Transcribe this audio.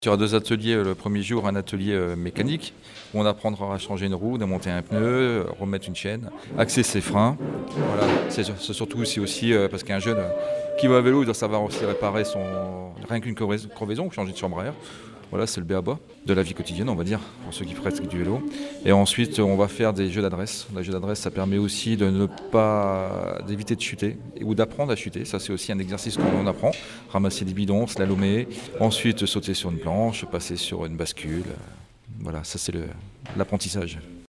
Il y aura 2 ateliers, le premier jour, un atelier, mécanique, où on apprendra à changer une roue, démonter un pneu, remettre une chaîne, axer ses freins. Voilà, c'est surtout aussi, parce qu'un jeune, qui va à vélo, il doit savoir aussi réparer rien qu'une crevaison ou changer de chambre à air. Voilà, c'est le b.a-ba de la vie quotidienne, on va dire, pour ceux qui pratiquent du vélo. Et ensuite, on va faire des jeux d'adresse. Les jeux d'adresse, ça permet aussi d'éviter de chuter ou d'apprendre à chuter. Ça, c'est aussi un exercice qu'on apprend. Ramasser des bidons, slalomer, ensuite sauter sur une planche, passer sur une bascule. Voilà, ça c'est l'apprentissage.